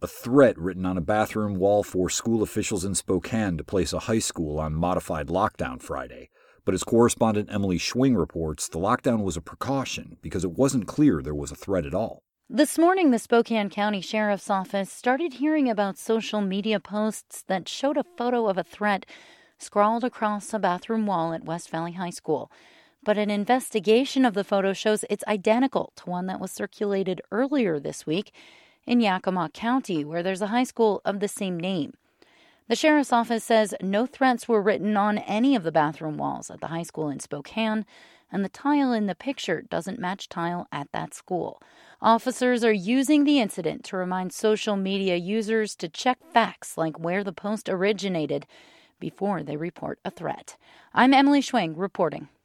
A threat written on a bathroom wall forced school officials in Spokane to place a high school on modified lockdown Friday. But as correspondent Emily Schwing reports, the lockdown was a precaution because it wasn't clear there was a threat at all. This morning, the Spokane County Sheriff's Office started hearing about social media posts that showed a photo of a threat scrawled across a bathroom wall at West Valley High School. But an investigation of the photo shows it's identical to one that was circulated earlier this week in Yakima County, where there's a high school of the same name. The sheriff's office says no threats were written on any of the bathroom walls at the high school in Spokane, and the tile in the picture doesn't match tile at that school. Officers are using the incident to remind social media users to check facts like where the post originated before they report a threat. I'm Emily Schwing reporting.